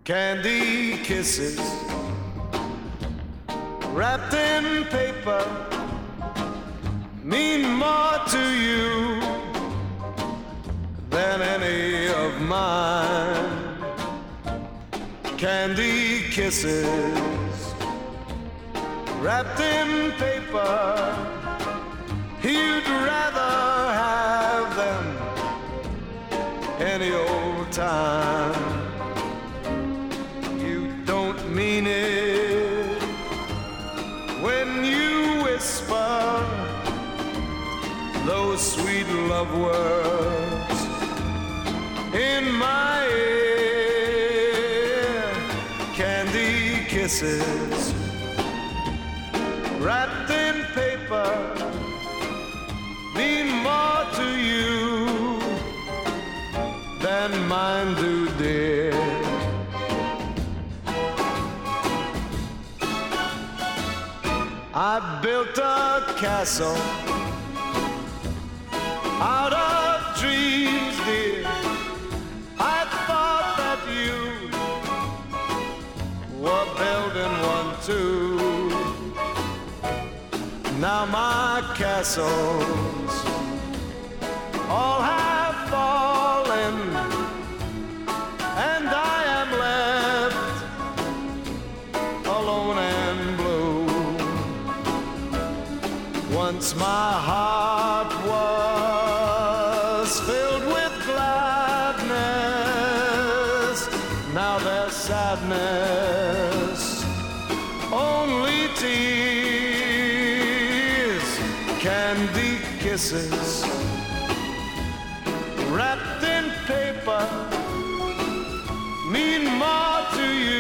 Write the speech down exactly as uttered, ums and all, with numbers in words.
Candy kisses wrapped in paper mean more to you than any of mine. Candy kisses wrapped in paper, you'd rather have them any old time. You don't mean it when you whisper those sweet love words in my ear. Candy kisses wrapped in paper mean more to you than mine do, dear. I built a castle out of dreams, dear. I thought that you were building one too. Now my castles all have fallen, and I am left alone and blue. Once my heart was filled with gladness, now there's sadness, only tears. Candy kisses wrapped in paper mean more to you